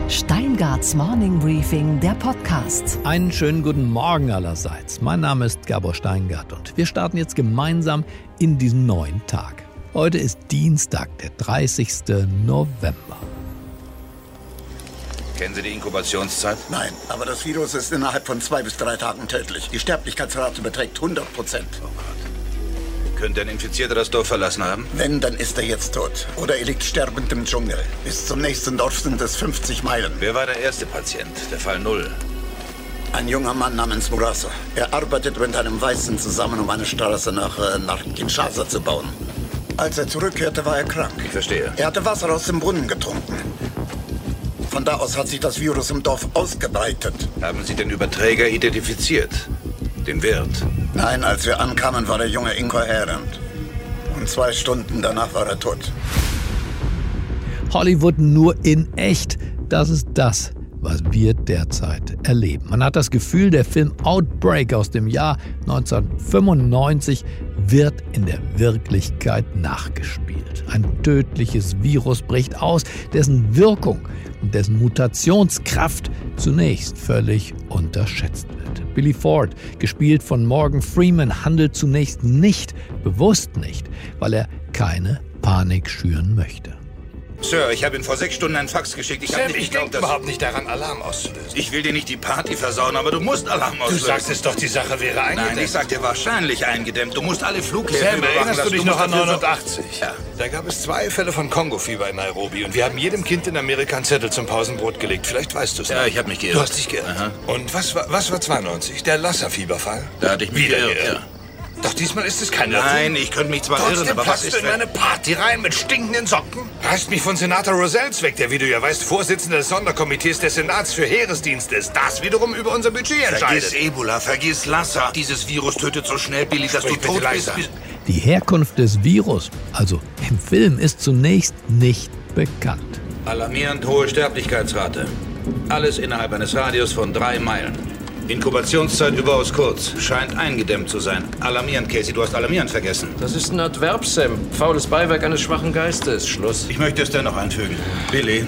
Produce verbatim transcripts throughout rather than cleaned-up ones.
Steingarts Morning Briefing, der Podcast. Einen schönen guten Morgen allerseits. Mein Name ist Gabor Steingart und wir starten jetzt gemeinsam in diesen neuen Tag. Heute ist Dienstag, der dreißigste November. Kennen Sie die Inkubationszeit? Nein, aber das Virus ist innerhalb von zwei bis drei Tagen tödlich. Die Sterblichkeitsrate beträgt hundert Prozent. Oh Gott. Könnte ein Infizierter das Dorf verlassen haben? Wenn, dann ist er jetzt tot. Oder er liegt sterbend im Dschungel. Bis zum nächsten Dorf sind es fünfzig Meilen. Wer war der erste Patient? Der Fall null. Ein junger Mann namens Muraso. Er arbeitet mit einem Weißen zusammen, um eine Straße nach, äh, nach Kinshasa zu bauen. Als er zurückkehrte, war er krank. Ich verstehe. Er hatte Wasser aus dem Brunnen getrunken. Von da aus hat sich das Virus im Dorf ausgebreitet. Haben Sie den Überträger identifiziert? Den Wirt? Nein, als wir ankamen, war der Junge inkohärent. Und zwei Stunden danach war er tot. Hollywood nur in echt. Das ist das, was wir derzeit erleben. Man hat das Gefühl, der Film Outbreak aus dem Jahr neunzehnhundertfünfundneunzig wird in der Wirklichkeit nachgespielt. Ein tödliches Virus bricht aus, dessen Wirkung und dessen Mutationskraft zunächst völlig unterschätzt wird. Billy Ford, gespielt von Morgan Freeman, handelt zunächst nicht, bewusst nicht, weil er keine Panik schüren möchte. Sir, ich habe Ihnen vor sechs Stunden einen Fax geschickt. Ich Sam, habe nicht ich geglaubt, denke dass... überhaupt nicht daran, Alarm auszulösen. Ich will dir nicht die Party versauen, aber du musst Alarm auslösen. Du sagst es doch, die Sache wäre eingedämmt. Nein, ich sagte wahrscheinlich eingedämmt. Du musst alle Flughäfen Sam, überwachen erinnerst du lassen. dich noch an musst dafür neunundachtzig? Ja. Da gab es zwei Fälle von Kongo-Fieber in Nairobi und wir haben jedem Kind in Amerika einen Zettel zum Pausenbrot gelegt. Vielleicht weißt du es. Ja, ich habe mich geirrt. Du hast dich geirrt. Aha. Und was war, was war zweiundneunzig? Der Lassa-Fieberfall? Da hatte ich mich Wieder geirrt, geirrt. ja. Doch diesmal ist es kein Nein, Irrtum. ich könnte mich zwar irren, Trotzdem aber was passt ist, du in wenn... eine Party rein mit stinkenden Socken? Reißt mich von Senator Roselles weg, der, wie du ja weißt, Vorsitzender des Sonderkomitees des Senats für Heeresdienste ist. Das wiederum über unser Budget entscheidet. Vergiss Ebola, vergiss Lassa. Dieses Virus tötet so schnell, Billy, dass Sprich du tot bitte bist. leiser. Die Herkunft des Virus, also im Film, ist zunächst nicht bekannt. Alarmierend hohe Sterblichkeitsrate. Alles innerhalb eines Radius von drei Meilen. Inkubationszeit überaus kurz. Scheint eingedämmt zu sein. Alarmierend, Casey. Du hast alarmierend vergessen. Das ist ein Adverb, Sam. Faules Beiwerk eines schwachen Geistes. Schluss. Ich möchte es dennoch einfügen. Billy,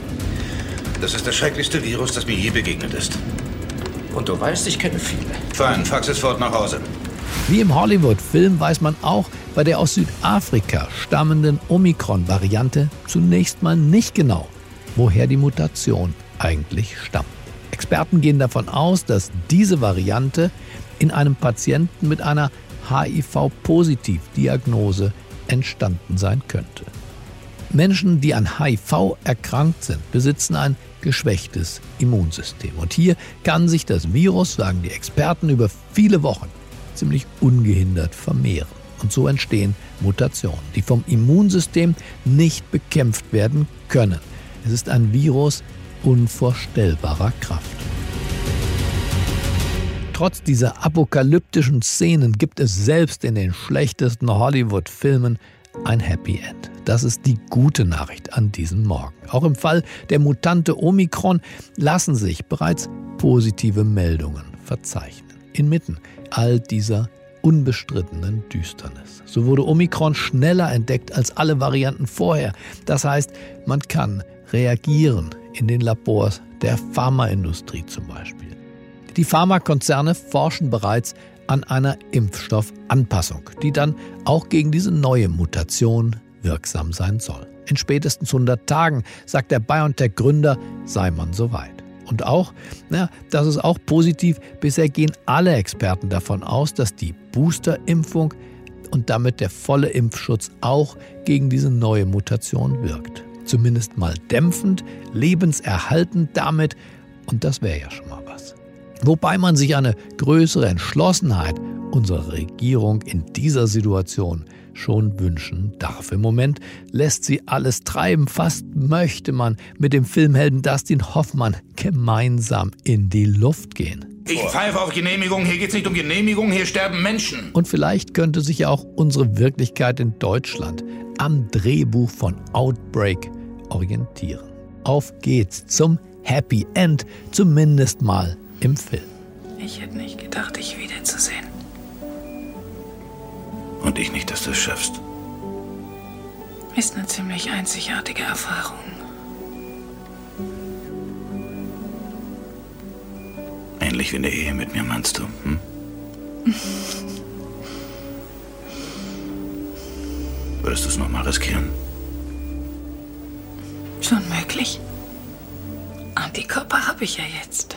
das ist das schrecklichste Virus, das mir je begegnet ist. Und du weißt, ich kenne viele. Fein, fax es fort nach Hause. Wie im Hollywood-Film weiß man auch bei der aus Südafrika stammenden Omikron-Variante zunächst mal nicht genau, woher die Mutation eigentlich stammt. Experten gehen davon aus, dass diese Variante in einem Patienten mit einer H I V-Positiv-Diagnose entstanden sein könnte. Menschen, die an H I V erkrankt sind, besitzen ein geschwächtes Immunsystem. Und hier kann sich das Virus, sagen die Experten, über viele Wochen ziemlich ungehindert vermehren. Und so entstehen Mutationen, die vom Immunsystem nicht bekämpft werden können. Es ist ein Virus unvorstellbarer Kraft. Trotz dieser apokalyptischen Szenen gibt es selbst in den schlechtesten Hollywood-Filmen ein Happy End. Das ist die gute Nachricht an diesem Morgen. Auch im Fall der Mutante Omikron lassen sich bereits positive Meldungen verzeichnen. Inmitten all dieser unbestrittenen Düsternis. So wurde Omikron schneller entdeckt als alle Varianten vorher. Das heißt, man kann reagieren in den Labors der Pharmaindustrie zum Beispiel. Die Pharmakonzerne forschen bereits an einer Impfstoffanpassung, die dann auch gegen diese neue Mutation wirksam sein soll. In spätestens hundert Tagen, sagt der BioNTech-Gründer, sei man soweit. Und auch, na, das ist auch positiv, bisher gehen alle Experten davon aus, dass die Boosterimpfung und damit der volle Impfschutz auch gegen diese neue Mutation wirkt. Zumindest mal dämpfend, lebenserhaltend damit, und das wäre ja schon mal was. Wobei man sich eine größere Entschlossenheit unserer Regierung in dieser Situation schon wünschen darf. Im Moment lässt sie alles treiben, fast möchte man mit dem Filmhelden Dustin Hoffmann gemeinsam in die Luft gehen. Ich pfeife auf Genehmigung, hier geht's nicht um Genehmigung, hier sterben Menschen. Und vielleicht könnte sich ja auch unsere Wirklichkeit in Deutschland am Drehbuch von Outbreak orientieren. Auf geht's zum Happy End, zumindest mal im Film. Ich hätte nicht gedacht, dich wiederzusehen. Und ich nicht, dass du es schaffst. Ist eine ziemlich einzigartige Erfahrung. ähnlich wie eine Ehe mit mir, meinst du? Hm? Würdest du es nochmal riskieren? Schon möglich. Antikörper habe ich ja jetzt.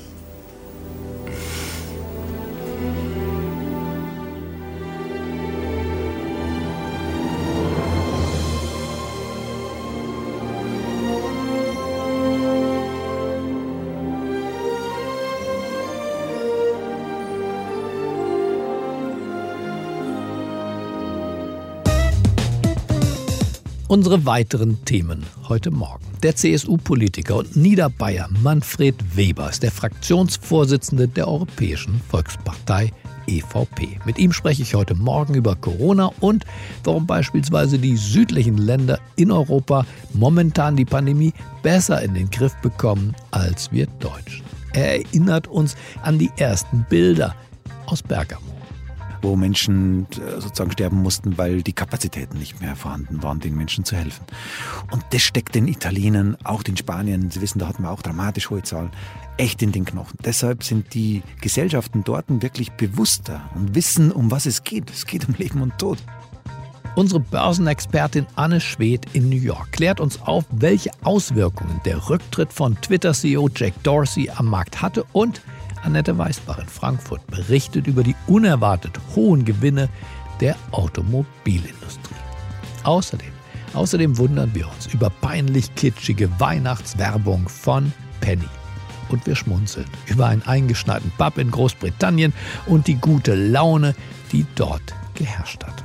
Unsere weiteren Themen heute Morgen. Der C S U-Politiker und Niederbayer Manfred Weber ist der Fraktionsvorsitzende der Europäischen Volkspartei E V P. Mit ihm spreche ich heute Morgen über Corona und warum beispielsweise die südlichen Länder in Europa momentan die Pandemie besser in den Griff bekommen als wir Deutschen. Er erinnert uns an die ersten Bilder aus Bergamo, wo Menschen sozusagen sterben mussten, weil die Kapazitäten nicht mehr vorhanden waren, den Menschen zu helfen. Und das steckt den Italienern, auch den Spaniern, Sie wissen, da hatten wir auch dramatisch hohe Zahlen, echt in den Knochen. Deshalb sind die Gesellschaften dort wirklich bewusster und wissen, um was es geht. Es geht um Leben und Tod. Unsere Börsenexpertin Anne Schwedt in New York klärt uns auf, welche Auswirkungen der Rücktritt von Twitter-C E O Jack Dorsey am Markt hatte, und Annette Weißbach in Frankfurt berichtet über die unerwartet hohen Gewinne der Automobilindustrie. Außerdem, außerdem wundern wir uns über peinlich kitschige Weihnachtswerbung von Penny. Und wir schmunzeln über einen eingeschneiten Pub in Großbritannien und die gute Laune, die dort geherrscht hat.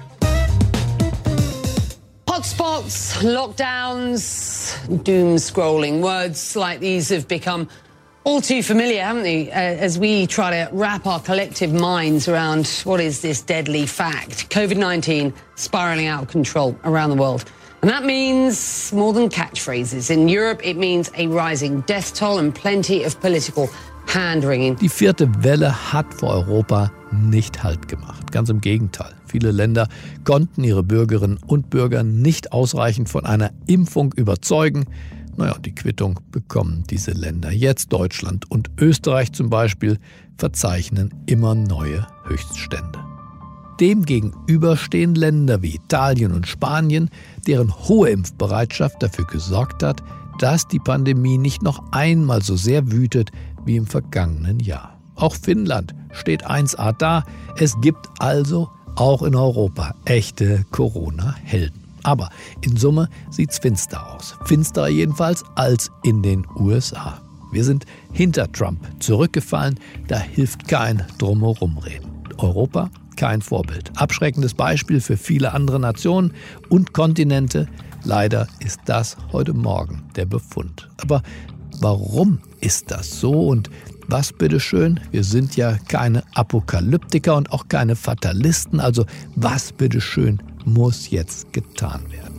Hotspots, Lockdowns, doom-scrolling. Words like these have become all too familiar, haven't they, uh, as we try to wrap our collective minds around what is this deadly fact. COVID nineteen spiralling out of control around the world. And that means more than catchphrases. In Europe, it means a rising death toll and plenty of political hand-wringing. Die vierte Welle hat vor Europa nicht Halt gemacht. Ganz im Gegenteil. Viele Länder konnten ihre Bürgerinnen und Bürger nicht ausreichend von einer Impfung überzeugen. Naja, die Quittung bekommen diese Länder jetzt. Deutschland und Österreich zum Beispiel verzeichnen immer neue Höchststände. Demgegenüber stehen Länder wie Italien und Spanien, deren hohe Impfbereitschaft dafür gesorgt hat, dass die Pandemie nicht noch einmal so sehr wütet wie im vergangenen Jahr. Auch Finnland steht eins a da. Es gibt also auch in Europa echte Corona-Helden. Aber in Summe sieht's finster aus. Finsterer jedenfalls als in den U S A. Wir sind hinter Trump zurückgefallen, da hilft kein Drumherumreden. Europa kein Vorbild. Abschreckendes Beispiel für viele andere Nationen und Kontinente. Leider ist das heute Morgen der Befund. Aber warum ist das so und was bitteschön? Wir sind ja keine Apokalyptiker und auch keine Fatalisten. Also was bitteschön muss jetzt getan werden?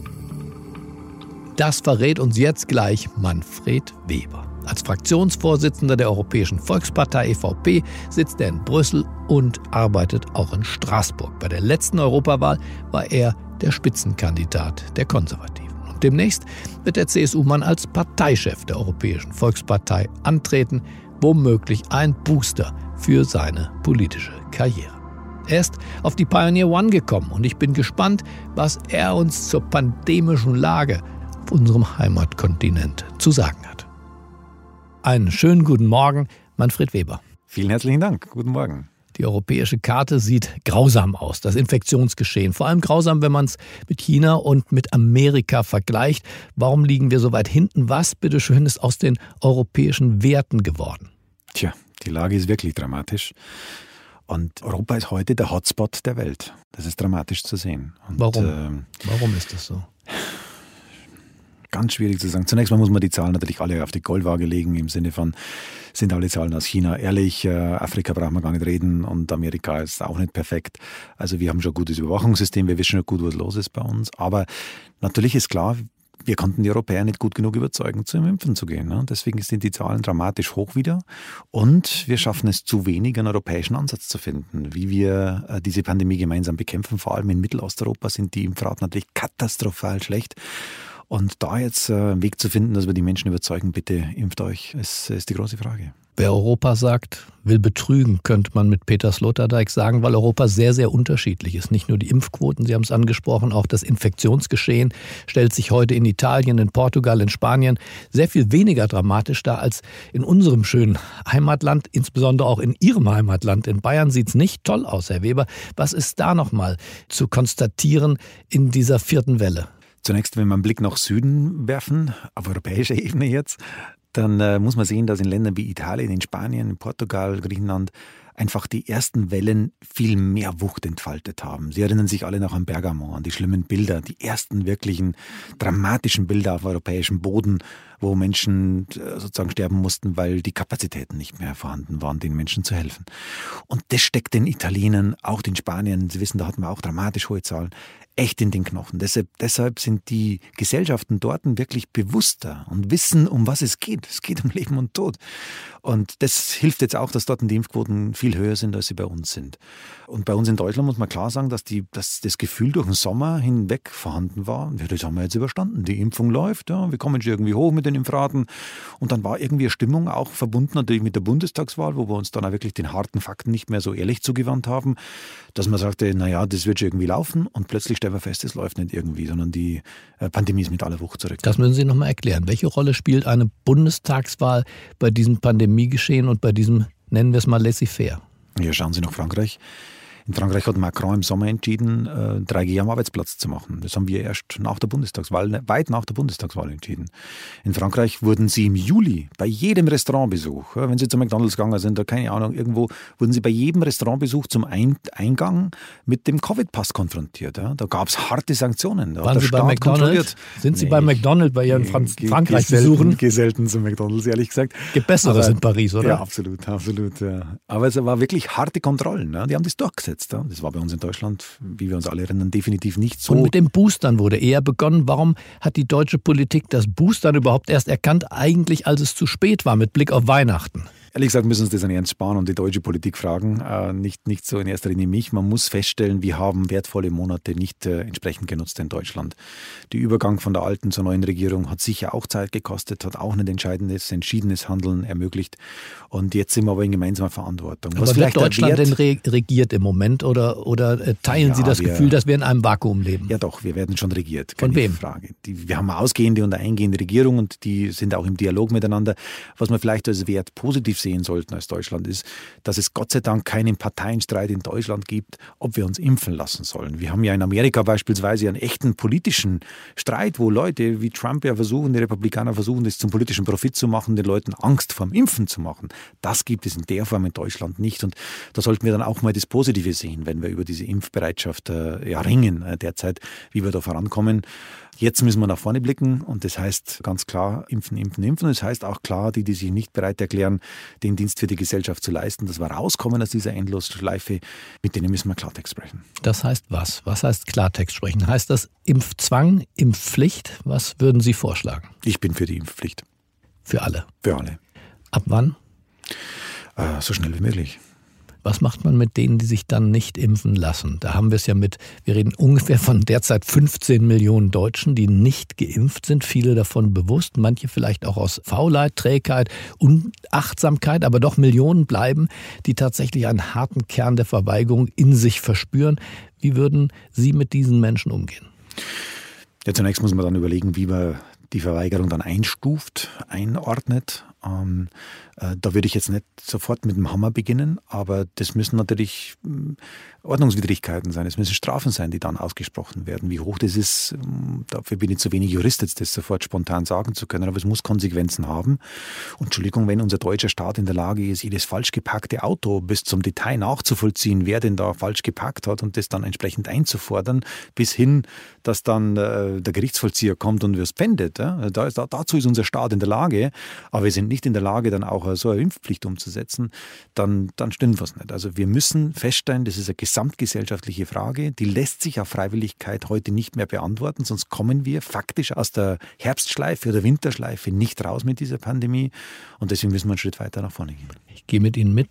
Das verrät uns jetzt gleich Manfred Weber. Als Fraktionsvorsitzender der Europäischen Volkspartei E V P sitzt er in Brüssel und arbeitet auch in Straßburg. Bei der letzten Europawahl war er der Spitzenkandidat der Konservativen. Und demnächst wird der C S U-Mann als Parteichef der Europäischen Volkspartei antreten, womöglich ein Booster für seine politische Karriere. Er ist auf die Pioneer One gekommen und ich bin gespannt, was er uns zur pandemischen Lage auf unserem Heimatkontinent zu sagen hat. Einen schönen guten Morgen, Manfred Weber. Vielen herzlichen Dank. Guten Morgen. Die europäische Karte sieht grausam aus, das Infektionsgeschehen. Vor allem grausam, wenn man es mit China und mit Amerika vergleicht. Warum liegen wir so weit hinten? Was, bitteschön, ist aus den europäischen Werten geworden? Tja, die Lage ist wirklich dramatisch. Und Europa ist heute der Hotspot der Welt. Das ist dramatisch zu sehen. Und, Warum? Ähm, Warum ist das so? Ganz schwierig zu sagen. Zunächst mal muss man die Zahlen natürlich alle auf die Goldwaage legen, im Sinne von, sind alle Zahlen aus China ehrlich? Äh, Afrika brauchen wir gar nicht reden und Amerika ist auch nicht perfekt. Also wir haben schon ein gutes Überwachungssystem, wir wissen schon gut, was los ist bei uns. Aber natürlich ist klar, wir konnten die Europäer nicht gut genug überzeugen, zum Impfen zu gehen. Ne? Deswegen sind die Zahlen dramatisch hoch wieder. Und wir schaffen es zu wenig, einen europäischen Ansatz zu finden, wie wir äh, diese Pandemie gemeinsam bekämpfen. Vor allem in Mittelosteuropa sind die Impfraten natürlich katastrophal schlecht. Und da jetzt einen Weg zu finden, dass wir die Menschen überzeugen, bitte impft euch, ist, ist die große Frage. Wer Europa sagt, will betrügen, könnte man mit Peter Sloterdijk sagen, weil Europa sehr, sehr unterschiedlich ist. Nicht nur die Impfquoten, Sie haben es angesprochen, auch das Infektionsgeschehen stellt sich heute in Italien, in Portugal, in Spanien sehr viel weniger dramatisch dar als in unserem schönen Heimatland, insbesondere auch in Ihrem Heimatland. In Bayern sieht es nicht toll aus, Herr Weber. Was ist da nochmal zu konstatieren in dieser vierten Welle? Zunächst, wenn wir einen Blick nach Süden werfen, auf europäischer Ebene jetzt, dann äh, muss man sehen, dass in Ländern wie Italien, in Spanien, in Portugal, Griechenland einfach die ersten Wellen viel mehr Wucht entfaltet haben. Sie erinnern sich alle noch an Bergamo, an die schlimmen Bilder, die ersten wirklichen dramatischen Bilder auf europäischem Boden, wo Menschen äh, sozusagen sterben mussten, weil die Kapazitäten nicht mehr vorhanden waren, den Menschen zu helfen. Und das steckt den Italienern, auch den Spaniern, Sie wissen, da hatten wir auch dramatisch hohe Zahlen, echt in den Knochen. Deshalb, deshalb sind die Gesellschaften dort wirklich bewusster und wissen, um was es geht. Es geht um Leben und Tod. Und das hilft jetzt auch, dass dort die Impfquoten viel höher sind, als sie bei uns sind. Und bei uns in Deutschland muss man klar sagen, dass, die, dass das Gefühl durch den Sommer hinweg vorhanden war. Ja, das haben wir jetzt überstanden. Die Impfung läuft, ja, wir kommen schon irgendwie hoch mit den Impfraten. Und dann war irgendwie eine Stimmung auch verbunden natürlich mit der Bundestagswahl, wo wir uns dann auch wirklich den harten Fakten nicht mehr so ehrlich zugewandt haben, dass man sagte, naja, das wird schon irgendwie laufen. Und plötzlich stellen wir fest, es läuft nicht irgendwie, sondern die Pandemie ist mit aller Wucht zurück. Das müssen Sie noch mal erklären. Welche Rolle spielt eine Bundestagswahl bei diesem Pandemiegeschehen und bei diesem, nennen wir es mal, laissez-faire? Ja, schauen Sie nach Frankreich. In Frankreich hat Macron im Sommer entschieden, drei G am Arbeitsplatz zu machen. Das haben wir erst nach der Bundestagswahl, weit nach der Bundestagswahl entschieden. In Frankreich wurden sie im Juli bei jedem Restaurantbesuch, wenn sie zu McDonald's gegangen sind, oder keine Ahnung, irgendwo, wurden sie bei jedem Restaurantbesuch zum Eingang mit dem Covid-Pass konfrontiert. Da gab es harte Sanktionen. Da Waren Sie bei McDonald's? Sind Sie nee, bei McDonald's bei Ihren Franz- Frankreich-Besuchen? Ich gehe selten zu McDonald's, ehrlich gesagt. Gibt Besseres in Paris, oder? Ja, absolut, absolut. Ja. Aber es war wirklich harte Kontrollen. Die haben das durchgesetzt. Das war bei uns in Deutschland, wie wir uns alle erinnern, definitiv nicht so. Und mit dem Boostern wurde eher begonnen. Warum hat die deutsche Politik das Boostern überhaupt erst erkannt, eigentlich als es zu spät war, mit Blick auf Weihnachten? Ehrlich gesagt müssen wir uns das an Ernst Spahn und die deutsche Politik fragen, äh, nicht, nicht so in erster Linie mich. Man muss feststellen, wir haben wertvolle Monate nicht äh, entsprechend genutzt in Deutschland. Der Übergang von der alten zur neuen Regierung hat sicher auch Zeit gekostet, hat auch ein entscheidendes, entschiedenes Handeln ermöglicht. Und jetzt sind wir aber in gemeinsamer Verantwortung. Was aber wird Deutschland denn re- regiert im Moment oder, oder äh, teilen ja, Sie das wir, Gefühl, dass wir in einem Vakuum leben? Ja doch, wir werden schon regiert. Von wem? Frage. Die, wir haben eine ausgehende und eine eingehende Regierung und die sind auch im Dialog miteinander. Was man vielleicht als Wert positiv sehen sollten als Deutschland ist, dass es Gott sei Dank keinen Parteienstreit in Deutschland gibt, ob wir uns impfen lassen sollen. Wir haben ja in Amerika beispielsweise einen echten politischen Streit, wo Leute wie Trump ja versuchen, die Republikaner versuchen, das zum politischen Profit zu machen, den Leuten Angst vorm Impfen zu machen. Das gibt es in der Form in Deutschland nicht und da sollten wir dann auch mal das Positive sehen, wenn wir über diese Impfbereitschaft äh, ja, ringen äh, derzeit, wie wir da vorankommen. Jetzt müssen wir nach vorne blicken und das heißt ganz klar impfen, impfen, impfen. Das heißt auch klar, die, die sich nicht bereit erklären, den Dienst für die Gesellschaft zu leisten, dass wir rauskommen aus dieser Endlosschleife, mit denen müssen wir Klartext sprechen. Das heißt was? Was heißt Klartext sprechen? Heißt das Impfzwang, Impfpflicht? Was würden Sie vorschlagen? Ich bin für die Impfpflicht. Für alle? Für alle. Ab wann? Äh, so schnell wie möglich. Was macht man mit denen, die sich dann nicht impfen lassen? Da haben wir es ja mit, wir reden ungefähr von derzeit fünfzehn Millionen Deutschen, die nicht geimpft sind. Viele davon bewusst, manche vielleicht auch aus Faulheit, Trägheit, Unachtsamkeit, aber doch Millionen bleiben, die tatsächlich einen harten Kern der Verweigerung in sich verspüren. Wie würden Sie mit diesen Menschen umgehen? Ja, zunächst muss man dann überlegen, wie man die Verweigerung dann einstuft, einordnet. Ähm, äh, da würde ich jetzt nicht sofort mit dem Hammer beginnen, aber das müssen natürlich ähm, Ordnungswidrigkeiten sein, es müssen Strafen sein, die dann ausgesprochen werden. Wie hoch das ist, ähm, dafür bin ich zu wenig Jurist, jetzt das sofort spontan sagen zu können, aber es muss Konsequenzen haben. Und Entschuldigung, wenn unser deutscher Staat in der Lage ist, jedes falsch geparkte Auto bis zum Detail nachzuvollziehen, wer denn da falsch geparkt hat und das dann entsprechend einzufordern, bis hin, dass dann äh, der Gerichtsvollzieher kommt und wir spendet. Ja? Da ist, da, dazu ist unser Staat in der Lage, aber wir sind nicht in der Lage, dann auch so eine Impfpflicht umzusetzen, dann, dann stimmt was nicht. Also wir müssen feststellen, das ist eine gesamtgesellschaftliche Frage, die lässt sich auf Freiwilligkeit heute nicht mehr beantworten, sonst kommen wir faktisch aus der Herbstschleife oder Winterschleife nicht raus mit dieser Pandemie und deswegen müssen wir einen Schritt weiter nach vorne gehen. Ich gehe mit Ihnen mit.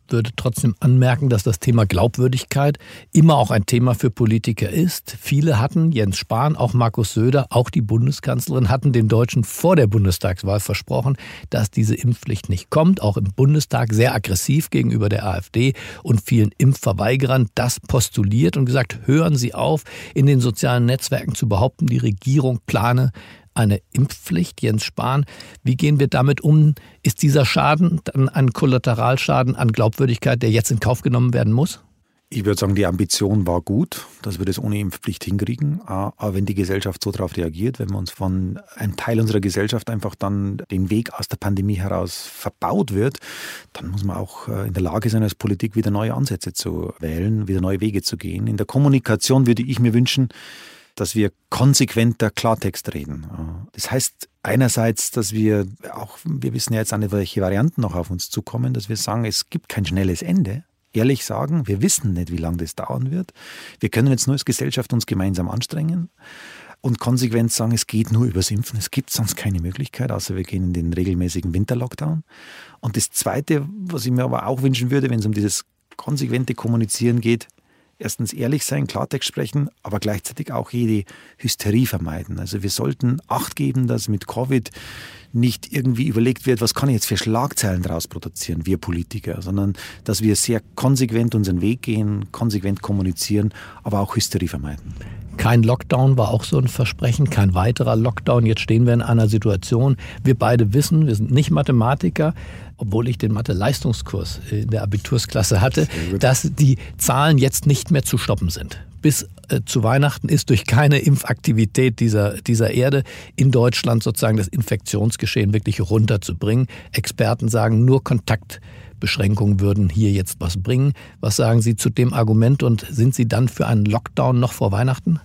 würde trotzdem anmerken, dass das Thema Glaubwürdigkeit immer auch ein Thema für Politiker ist. Viele hatten, Jens Spahn, auch Markus Söder, auch die Bundeskanzlerin, hatten den Deutschen vor der Bundestagswahl versprochen, dass diese Impfpflicht nicht kommt. Auch im Bundestag sehr aggressiv gegenüber der AfD und vielen Impfverweigerern das postuliert und gesagt, hören Sie auf, in den sozialen Netzwerken zu behaupten, die Regierung plane eine Impfpflicht. Jens Spahn, wie gehen wir damit um? Ist dieser Schaden dann ein Kollateralschaden an Glaubwürdigkeit, der jetzt in Kauf genommen werden muss? Ich würde sagen, die Ambition war gut, dass wir das ohne Impfpflicht hinkriegen. Aber wenn die Gesellschaft so darauf reagiert, wenn wir uns von einem Teil unserer Gesellschaft einfach dann den Weg aus der Pandemie heraus verbaut wird, dann muss man auch in der Lage sein, als Politik wieder neue Ansätze zu wählen, wieder neue Wege zu gehen. In der Kommunikation würde ich mir wünschen, dass wir konsequenter Klartext reden. Das heißt einerseits, dass wir auch, wir wissen ja jetzt auch nicht, welche Varianten noch auf uns zukommen, dass wir sagen, es gibt kein schnelles Ende. Ehrlich sagen, wir wissen nicht, wie lange das dauern wird. Wir können jetzt nur als Gesellschaft uns gemeinsam anstrengen und konsequent sagen, es geht nur übers Impfen. Es gibt sonst keine Möglichkeit, außer wir gehen in den regelmäßigen Winterlockdown. Und das Zweite, was ich mir aber auch wünschen würde, wenn es um dieses konsequente Kommunizieren geht, erstens ehrlich sein, Klartext sprechen, aber gleichzeitig auch jede Hysterie vermeiden. Also wir sollten Acht geben, dass mit Covid nicht irgendwie überlegt wird, was kann ich jetzt für Schlagzeilen daraus produzieren, wir Politiker, sondern dass wir sehr konsequent unseren Weg gehen, konsequent kommunizieren, aber auch Hysterie vermeiden. Kein Lockdown war auch so ein Versprechen, kein weiterer Lockdown. Jetzt stehen wir in einer Situation, wir beide wissen, wir sind nicht Mathematiker, obwohl ich den Mathe-Leistungskurs in der Abitursklasse hatte, dass die Zahlen jetzt nicht mehr zu stoppen sind. Bis äh, zu Weihnachten ist durch keine Impfaktivität dieser, dieser Erde in Deutschland sozusagen das Infektionsgeschehen wirklich runterzubringen. Experten sagen, nur Kontaktbeschränkungen würden hier jetzt was bringen. Was sagen Sie zu dem Argument und sind Sie dann für einen Lockdown noch vor Weihnachten?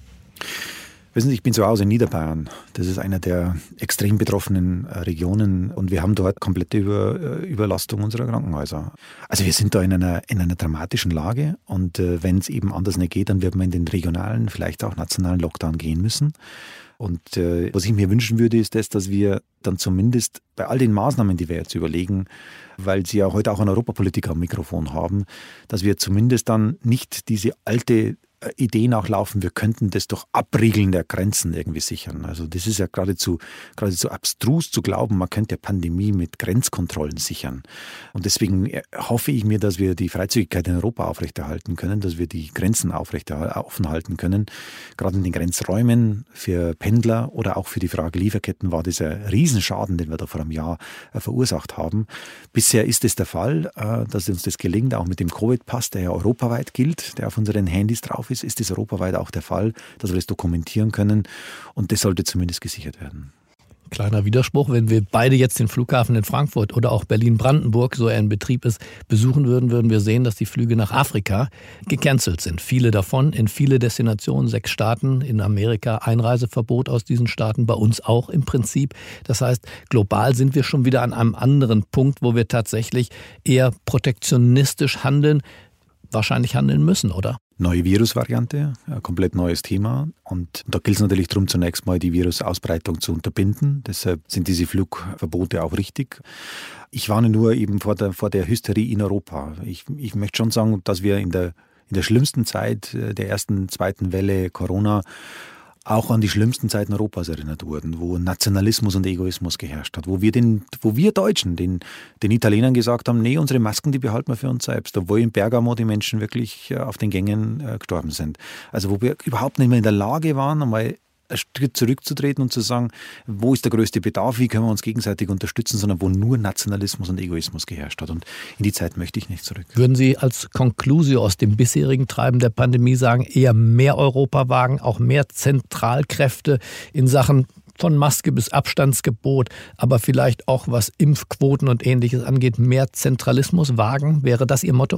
Wissen Sie, ich bin zu Hause in Niederbayern. Das ist einer der extrem betroffenen Regionen und wir haben dort komplette Über, Überlastung unserer Krankenhäuser. Also wir sind da in einer, in einer dramatischen Lage und äh, wenn es eben anders nicht geht, dann wird man in den regionalen, vielleicht auch nationalen Lockdown gehen müssen. Und äh, was ich mir wünschen würde, ist das, dass wir dann zumindest bei all den Maßnahmen, die wir jetzt überlegen, weil Sie ja heute auch einen Europapolitiker am Mikrofon haben, dass wir zumindest dann nicht diese alte Idee nachlaufen, wir könnten das durch Abriegeln der Grenzen irgendwie sichern. Also das ist ja geradezu, geradezu abstrus zu glauben, man könnte ja Pandemie mit Grenzkontrollen sichern. Und deswegen hoffe ich mir, dass wir die Freizügigkeit in Europa aufrechterhalten können, dass wir die Grenzen aufrechterhalten, offen halten können. Gerade in den Grenzräumen für Pendler oder auch für die Frage Lieferketten war das ein Riesenschaden, den wir da vor einem Jahr verursacht haben. Bisher ist es der Fall, dass uns das gelingt, auch mit dem Covid-Pass, der ja europaweit gilt, der auf unseren Handys drauf ist, ist das europaweit auch der Fall, dass wir das dokumentieren können und das sollte zumindest gesichert werden. Kleiner Widerspruch, wenn wir beide jetzt den Flughafen in Frankfurt oder auch Berlin-Brandenburg, so er in Betrieb ist, besuchen würden, würden wir sehen, dass die Flüge nach Afrika gecancelt sind. Viele davon in viele Destinationen, sechs Staaten, in Amerika Einreiseverbot aus diesen Staaten, bei uns auch im Prinzip. Das heißt, global sind wir schon wieder an einem anderen Punkt, wo wir tatsächlich eher protektionistisch handeln, wahrscheinlich handeln müssen, oder? Neue Virusvariante, ein komplett neues Thema. Und da gilt es natürlich darum, zunächst mal die Virusausbreitung zu unterbinden. Deshalb sind diese Flugverbote auch richtig. Ich warne nur eben vor der, vor der Hysterie in Europa. Ich, ich möchte schon sagen, dass wir in der, in der schlimmsten Zeit der ersten, zweiten Welle Corona auch an die schlimmsten Zeiten Europas erinnert wurden, wo Nationalismus und Egoismus geherrscht hat, wo wir den, wo wir Deutschen den, den Italienern gesagt haben, nee, unsere Masken, die behalten wir für uns selbst, obwohl in Bergamo die Menschen wirklich auf den Gängen äh, gestorben sind. Also wo wir überhaupt nicht mehr in der Lage waren, einmal einen Schritt zurückzutreten und zu sagen, wo ist der größte Bedarf, wie können wir uns gegenseitig unterstützen, sondern wo nur Nationalismus und Egoismus geherrscht hat. Und in die Zeit möchte ich nicht zurück. Würden Sie als Conclusio aus dem bisherigen Treiben der Pandemie sagen, eher mehr Europa wagen, auch mehr Zentralkräfte in Sachen von Maske bis Abstandsgebot, aber vielleicht auch was Impfquoten und Ähnliches angeht, mehr Zentralismus wagen? Wäre das Ihr Motto?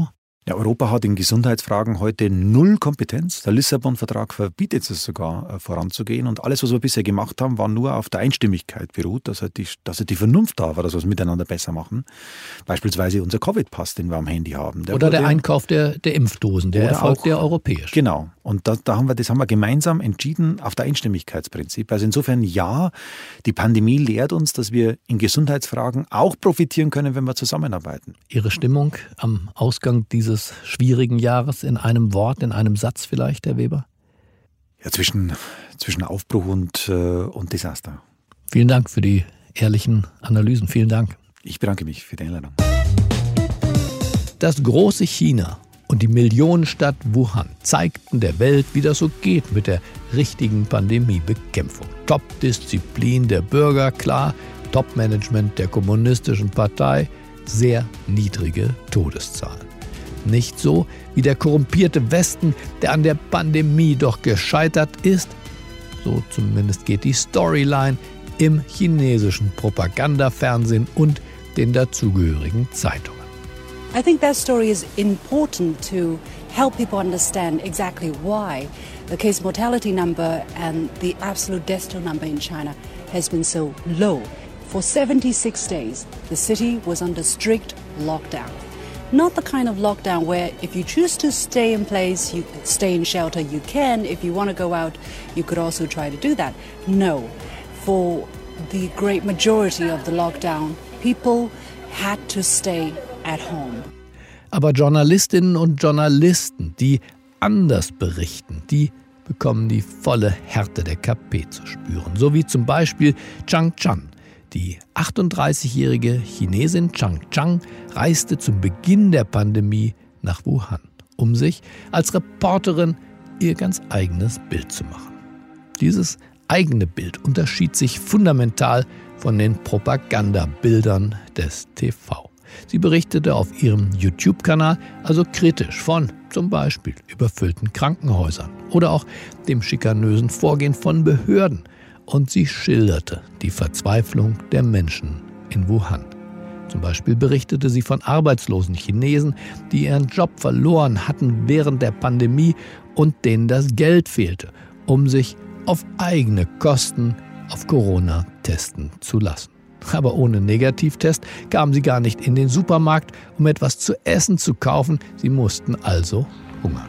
Ja, Europa hat in Gesundheitsfragen heute null Kompetenz. Der Lissabon-Vertrag verbietet es sogar, äh, voranzugehen. Und alles, was wir bisher gemacht haben, war nur auf der Einstimmigkeit beruht, dass halt die, dass halt die Vernunft da war, dass wir es miteinander besser machen. Beispielsweise unser Covid-Pass, den wir am Handy haben. Der Oder wurde, der Einkauf der, der Impfdosen, der erfolgt auch, ja europäisch. Genau. Und da, da haben wir, das haben wir gemeinsam entschieden auf der Einstimmigkeitsprinzip. Also insofern ja, die Pandemie lehrt uns, dass wir in Gesundheitsfragen auch profitieren können, wenn wir zusammenarbeiten. Ihre Stimmung am Ausgang dieses schwierigen Jahres in einem Wort, in einem Satz vielleicht, Herr Weber? Ja, zwischen, zwischen Aufbruch und, äh, und Desaster. Vielen Dank für die ehrlichen Analysen. Vielen Dank. Ich bedanke mich für die Einladung. Das große China und die Millionenstadt Wuhan zeigten der Welt, wie das so geht mit der richtigen Pandemiebekämpfung. Top-Disziplin der Bürger, klar, Top-Management der kommunistischen Partei, sehr niedrige Todeszahlen. Nicht so wie der korrumpierte Westen, der an der Pandemie doch gescheitert ist. So zumindest geht die Storyline im chinesischen Propagandafernsehen und den dazugehörigen Zeitungen. I think that story is important to help people understand exactly why the case mortality number and the absolute death toll number in China has been so low. For seventy-six days, the city was under strict lockdown. Not the kind of lockdown where if you choose to stay in place, you stay in shelter, you can. If you want to go out, you could also try to do that. No. For the great majority of the lockdown, people had to stay at home. Aber Journalistinnen und Journalisten, die anders berichten, die bekommen die volle Härte der K P zu spüren. So wie zum Beispiel Chang Chan. Die achtunddreißigjährige Chinesin Chang Chang reiste zum Beginn der Pandemie nach Wuhan, um sich als Reporterin ihr ganz eigenes Bild zu machen. Dieses eigene Bild unterschied sich fundamental von den Propagandabildern des T V. Sie berichtete auf ihrem YouTube-Kanal also kritisch von zum Beispiel überfüllten Krankenhäusern oder auch dem schikanösen Vorgehen von Behörden. Und sie schilderte die Verzweiflung der Menschen in Wuhan. Zum Beispiel berichtete sie von arbeitslosen Chinesen, die ihren Job verloren hatten während der Pandemie und denen das Geld fehlte, um sich auf eigene Kosten auf Corona testen zu lassen. Aber ohne Negativtest kamen sie gar nicht in den Supermarkt, um etwas zu essen zu kaufen. Sie mussten also hungern.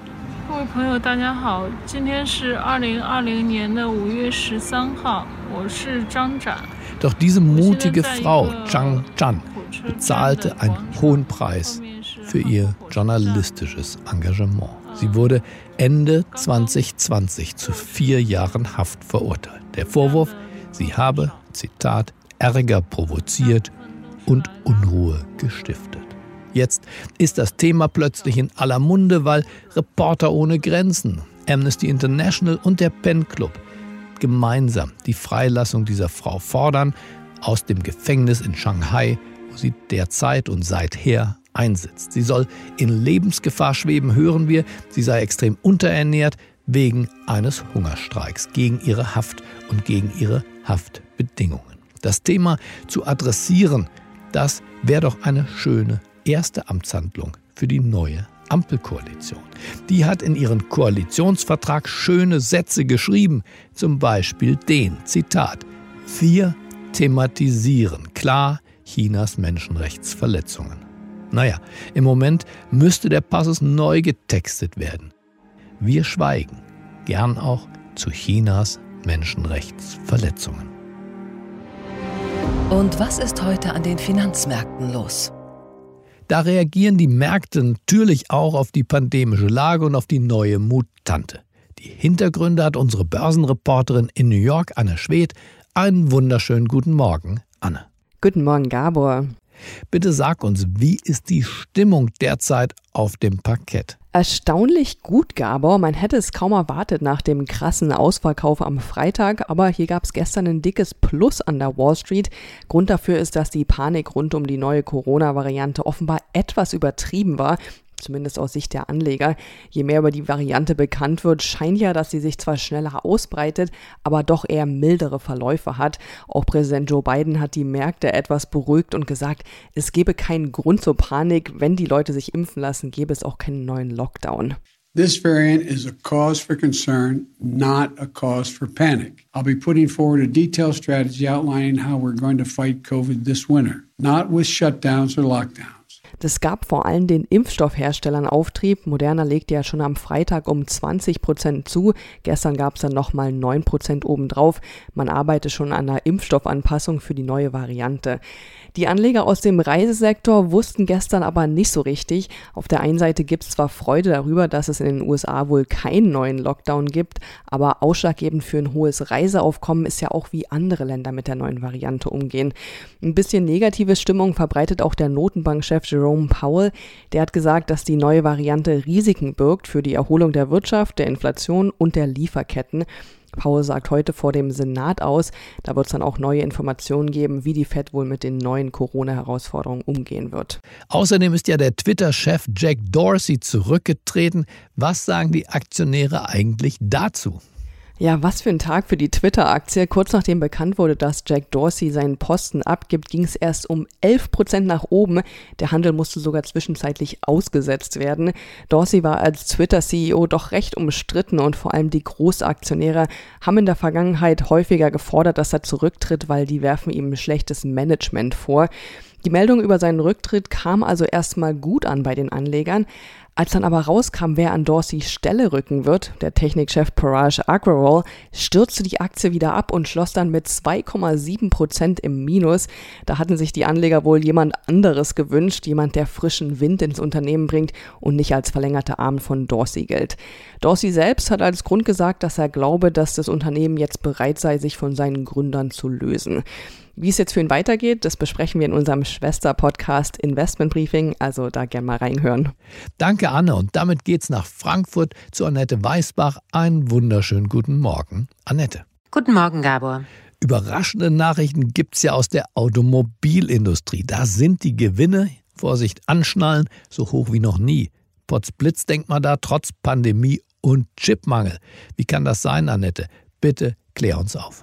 Doch diese mutige Frau, Chang Chan, bezahlte einen hohen Preis für ihr journalistisches Engagement. Sie wurde Ende zwanzig zwanzig zu vier Jahren Haft verurteilt. Der Vorwurf, sie habe, Zitat, Ärger provoziert und Unruhe gestiftet. Jetzt ist das Thema plötzlich in aller Munde, weil Reporter ohne Grenzen, Amnesty International und der Pen Club gemeinsam die Freilassung dieser Frau fordern aus dem Gefängnis in Shanghai, wo sie derzeit und seither einsitzt. Sie soll in Lebensgefahr schweben, hören wir. Sie sei extrem unterernährt wegen eines Hungerstreiks gegen ihre Haft und gegen ihre Haftbedingungen. Das Thema zu adressieren, das wäre doch eine schöne erste Amtshandlung für die neue Ampelkoalition. Die hat in ihren Koalitionsvertrag schöne Sätze geschrieben, zum Beispiel den, Zitat, wir thematisieren klar Chinas Menschenrechtsverletzungen. Naja, im Moment müsste der Passus neu getextet werden. Wir schweigen, gern auch zu Chinas Menschenrechtsverletzungen. Und was ist heute an den Finanzmärkten los? Da reagieren die Märkte natürlich auch auf die pandemische Lage und auf die neue Mutante. Die Hintergründe hat unsere Börsenreporterin in New York, Anne Schwedt. Einen wunderschönen guten Morgen, Anne. Guten Morgen, Gabor. Bitte sag uns, wie ist die Stimmung derzeit auf dem Parkett? Erstaunlich gut, Gabor. Man hätte es kaum erwartet nach dem krassen Ausverkauf am Freitag, aber hier gab es gestern ein dickes Plus an der Wall Street. Grund dafür ist, dass die Panik rund um die neue Corona-Variante offenbar etwas übertrieben war. zumindest aus Sicht der Anleger. Je mehr über die Variante bekannt wird, scheint ja, dass sie sich zwar schneller ausbreitet, aber doch eher mildere Verläufe hat. Auch Präsident Joe Biden hat die Märkte etwas beruhigt und gesagt, es gebe keinen Grund zur Panik. Wenn die Leute sich impfen lassen, gäbe es auch keinen neuen Lockdown. This variant is a cause for concern, not a cause for panic. I'll be putting forward a detailed strategy outlining how we're going to fight COVID this winter, not with shutdowns or lockdowns. Das gab vor allem den Impfstoffherstellern Auftrieb. Moderna legte ja schon am Freitag um zwanzig Prozent zu. Gestern gab es dann nochmal neun Prozent obendrauf. Man arbeitet schon an einer Impfstoffanpassung für die neue Variante. Die Anleger aus dem Reisesektor wussten gestern aber nicht so richtig. Auf der einen Seite gibt es zwar Freude darüber, dass es in den U S A wohl keinen neuen Lockdown gibt, aber ausschlaggebend für ein hohes Reiseaufkommen ist ja auch, wie andere Länder mit der neuen Variante umgehen. Ein bisschen negative Stimmung verbreitet auch der Notenbankchef Jerome Powell. Der hat gesagt, dass die neue Variante Risiken birgt für die Erholung der Wirtschaft, der Inflation und der Lieferketten. Powell sagt heute vor dem Senat aus, da wird es dann auch neue Informationen geben, wie die Fed wohl mit den neuen Corona-Herausforderungen umgehen wird. Außerdem ist ja der Twitter-Chef Jack Dorsey zurückgetreten. Was sagen die Aktionäre eigentlich dazu? Ja, was für ein Tag für die Twitter-Aktie. Kurz nachdem bekannt wurde, dass Jack Dorsey seinen Posten abgibt, ging es erst um elf Prozent nach oben. Der Handel musste sogar zwischenzeitlich ausgesetzt werden. Dorsey war als Twitter-C E O doch recht umstritten und vor allem die Großaktionäre haben in der Vergangenheit häufiger gefordert, dass er zurücktritt, weil die werfen ihm schlechtes Management vor. Die Meldung über seinen Rücktritt kam also erstmal gut an bei den Anlegern. Als dann aber rauskam, wer an Dorseys Stelle rücken wird, der Technikchef Parag Agrawal, stürzte die Aktie wieder ab und schloss dann mit zwei Komma sieben Prozent im Minus. Da hatten sich die Anleger wohl jemand anderes gewünscht, jemand, der frischen Wind ins Unternehmen bringt und nicht als verlängerte Arm von Dorsey gilt. Dorsey selbst hat als Grund gesagt, dass er glaube, dass das Unternehmen jetzt bereit sei, sich von seinen Gründern zu lösen. Wie es jetzt für ihn weitergeht, das besprechen wir in unserem Schwester-Podcast Investment Briefing, also da gerne mal reinhören. Danke, Anne. Und damit geht's nach Frankfurt zu Annette Weißbach. Einen wunderschönen guten Morgen, Annette. Guten Morgen, Gabor. Überraschende Nachrichten gibt's ja aus der Automobilindustrie. Da sind die Gewinne, Vorsicht, anschnallen, so hoch wie noch nie. Potzblitz denkt man da, trotz Pandemie und Chipmangel. Wie kann das sein, Annette? Bitte klär uns auf.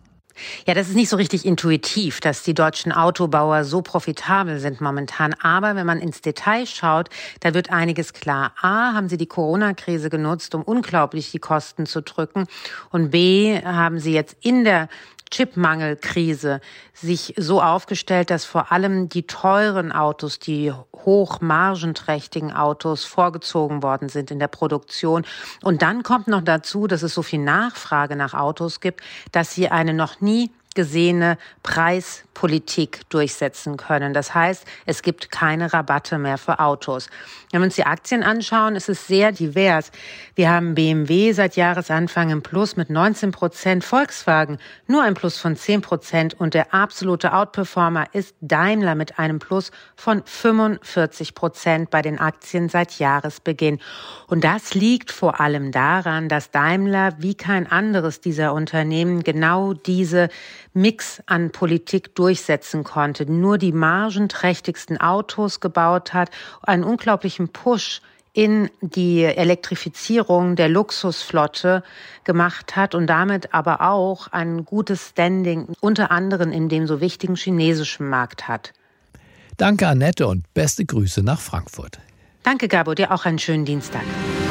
Ja, das ist nicht so richtig intuitiv, dass die deutschen Autobauer so profitabel sind momentan. Aber wenn man ins Detail schaut, da wird einiges klar. A, haben sie die Corona-Krise genutzt, um unglaublich die Kosten zu drücken. Und B, haben sie jetzt in der Chipmangelkrise sich so aufgestellt, dass vor allem die teuren Autos, die hochmargenträchtigen Autos vorgezogen worden sind in der Produktion. Und dann kommt noch dazu, dass es so viel Nachfrage nach Autos gibt, dass sie eine noch nie gesehene Preispolitik durchsetzen können. Das heißt, es gibt keine Rabatte mehr für Autos. Wenn wir uns die Aktien anschauen, ist es sehr divers. Wir haben B M W seit Jahresanfang im Plus mit neunzehn Prozent, Volkswagen nur ein Plus von zehn Prozent und der absolute Outperformer ist Daimler mit einem Plus von fünfundvierzig Prozent bei den Aktien seit Jahresbeginn. Und das liegt vor allem daran, dass Daimler wie kein anderes dieser Unternehmen genau diese Mix an Politik durchsetzen konnte, nur die margenträchtigsten Autos gebaut hat, einen unglaublichen Push in die Elektrifizierung der Luxusflotte gemacht hat und damit aber auch ein gutes Standing unter anderem in dem so wichtigen chinesischen Markt hat. Danke, Annette, und beste Grüße nach Frankfurt. Danke, Gabor, dir auch einen schönen Dienstag.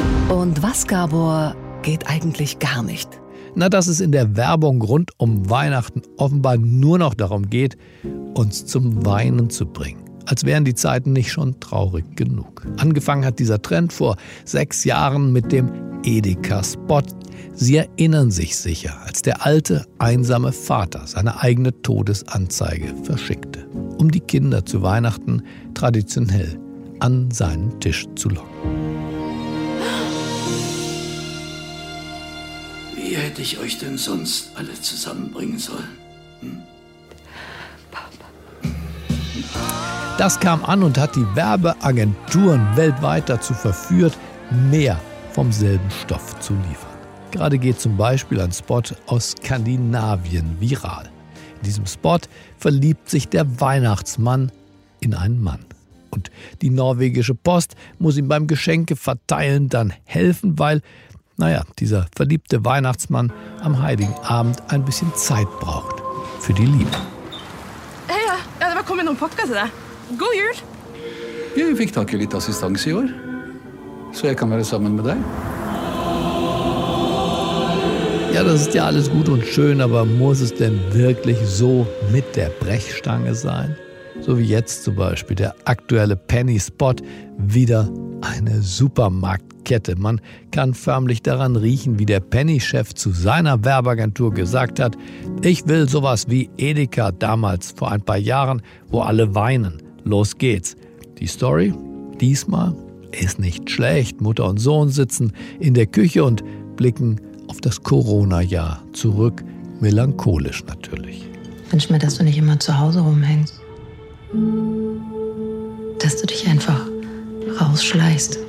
Und was, Gabor, geht eigentlich gar nicht? Na, dass es in der Werbung rund um Weihnachten offenbar nur noch darum geht, uns zum Weinen zu bringen. Als wären die Zeiten nicht schon traurig genug. Angefangen hat dieser Trend vor sechs Jahren mit dem Edeka-Spot. Sie erinnern sich sicher, als der alte, einsame Vater seine eigene Todesanzeige verschickte, um die Kinder zu Weihnachten traditionell an seinen Tisch zu locken. Wie hätte ich euch denn sonst alle zusammenbringen sollen? Hm? Das kam an und hat die Werbeagenturen weltweit dazu verführt, mehr vom selben Stoff zu liefern. Gerade geht zum Beispiel ein Spot aus Skandinavien viral. In diesem Spot verliebt sich der Weihnachtsmann in einen Mann. Und die norwegische Post muss ihm beim Geschenkeverteilen dann helfen, weil, naja, dieser verliebte Weihnachtsmann am Heiligen Abend ein bisschen Zeit braucht für die Liebe. Hei, ja, det var kommet noen pakker til deg. God jul! Jeg fikk tak i litt assistanse i år, så jeg kan være sammen med deg. Ja, das ist ja alles gut und schön, aber muss es denn wirklich so mit der Brechstange sein? So wie jetzt zum Beispiel der aktuelle Penny-Spot, wieder eine Supermarktkette. Man kann förmlich daran riechen, wie der Penny-Chef zu seiner Werbeagentur gesagt hat, ich will sowas wie Edeka damals vor ein paar Jahren, wo alle weinen. Los geht's. Die Story diesmal ist nicht schlecht. Mutter und Sohn sitzen in der Küche und blicken auf das Corona-Jahr zurück. Melancholisch natürlich. Ich wünsche mir, dass du nicht immer zu Hause rumhängst. Dass du dich einfach rausschleichst.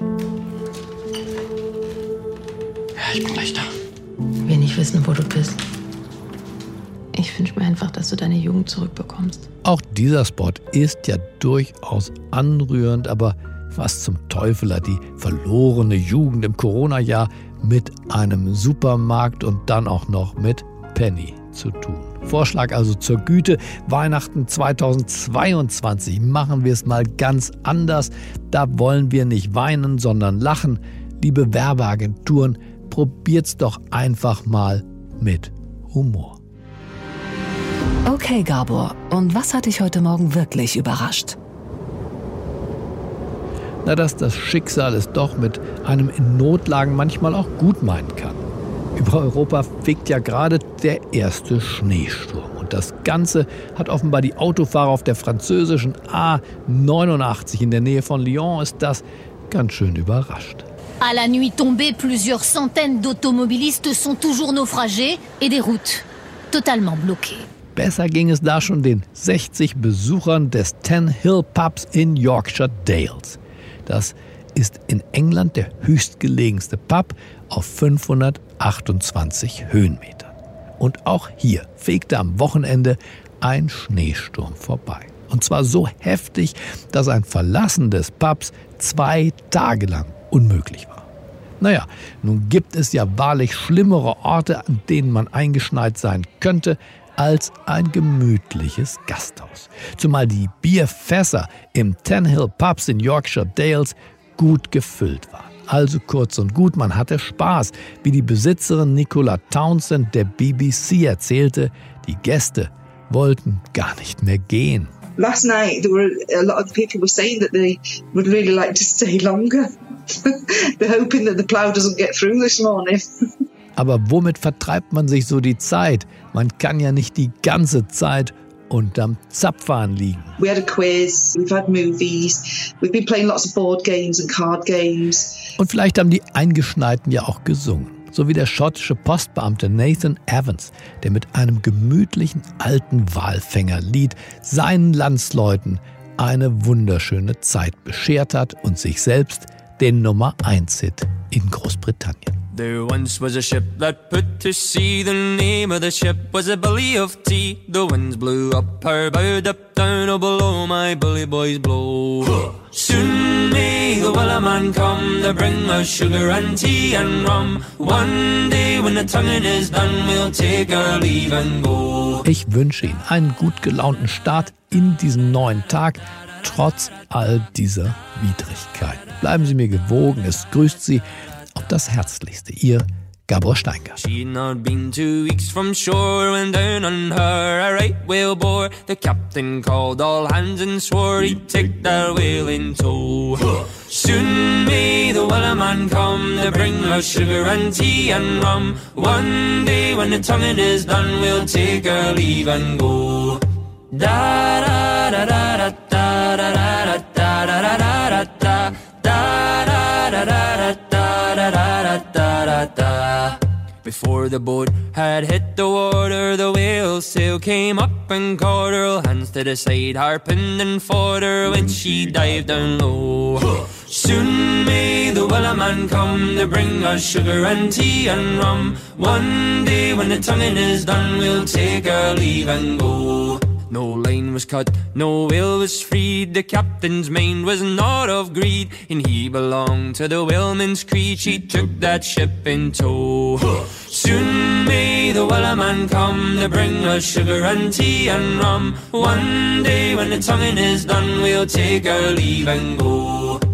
Ja, ich bin gleich da. Wir nicht wissen, wo du bist. Ich wünsche mir einfach, dass du deine Jugend zurückbekommst. Auch dieser Spot ist ja durchaus anrührend, aber was zum Teufel hat die verlorene Jugend im Corona-Jahr mit einem Supermarkt und dann auch noch mit Penny zu tun? Vorschlag also zur Güte, Weihnachten zweitausendzweiundzwanzig machen wir es mal ganz anders. Da wollen wir nicht weinen, sondern lachen. Liebe Werbeagenturen, probiert's doch einfach mal mit Humor. Okay, Gabor, und was hat dich heute Morgen wirklich überrascht? Na, dass das Schicksal es doch mit einem in Notlagen manchmal auch gut meinen kann. Über Europa fegt ja gerade der erste Schneesturm. Und das Ganze hat offenbar die Autofahrer auf der französischen A neunundachtzig in der Nähe von Lyon ist das ganz schön überrascht. À la nuit tombée, plusieurs centaines d'automobilistes sont toujours naufragés et des routes totalement bloquées. Besser ging es da schon den sechzig Besuchern des Ten Hill Pubs in Yorkshire Dales. Das ist in England der höchstgelegenste Pub auf fünfhundertachtundzwanzig Höhenmetern. Und auch hier fegte am Wochenende ein Schneesturm vorbei. Und zwar so heftig, dass ein Verlassen des Pubs zwei Tage lang unmöglich war. Naja, nun gibt es ja wahrlich schlimmere Orte, an denen man eingeschneit sein könnte, als ein gemütliches Gasthaus. Zumal die Bierfässer im Ten Hill Pubs in Yorkshire Dales gut gefüllt waren. Also kurz und gut, man hatte Spaß, wie die Besitzerin Nicola Townsend der B B C erzählte, die Gäste wollten gar nicht mehr gehen. Last night there were a lot of people were saying that they would really like to stay longer. They're hoping that the plough doesn't get through this morning. Aber womit vertreibt man sich so die Zeit? Man kann ja nicht die ganze Zeit unterm Zapfhahn liegen. We had a quiz, we've had movies, we've been playing lots of board games and card games. Und vielleicht haben die Eingeschneiten ja auch gesungen. So wie der schottische Postbeamte Nathan Evans, der mit einem gemütlichen alten Walfängerlied seinen Landsleuten eine wunderschöne Zeit beschert hat und sich selbst den Nummer eins Hit in Großbritannien. There once was a ship that put to sea. The name of the ship was a Billy of Tea. The winds blew up her bow, up down, oh below my bully boys blow. Soon may the Wellerman come to bring us sugar and tea and rum. One day when the tonguing is done, we'll take our leave and go. Ich wünsche Ihnen einen gut gelaunten Start in diesen neuen Tag, trotz all dieser Widrigkeiten. Bleiben Sie mir gewogen, es grüßt Sie auf das Herzlichste, Ihr Gabor Steingart. She'd not been two weeks from shore when down on her a right whale bore. The captain called all hands and swore he'd take that whale in tow. Soon may the Wellerman come to bring us sugar and tea and rum. One day when the tonguing is done, we'll take our leave and go. Da da da da da da da da da da da da da da da da da. Before the boat had hit the water, the whale's sail came up and caught her. Hands to the side, harping and fought her when she dived down low. Soon may the Wellerman come to bring us sugar and tea and rum. One day when the tonguing is done, we'll take our leave and go. No line was cut, no whale was freed. The captain's mind was not of greed, and he belonged to the whaleman's creed. She took that ship in tow. Soon may the wellerman come to bring us sugar and tea and rum. One day when the tonguing is done, we'll take our leave and go.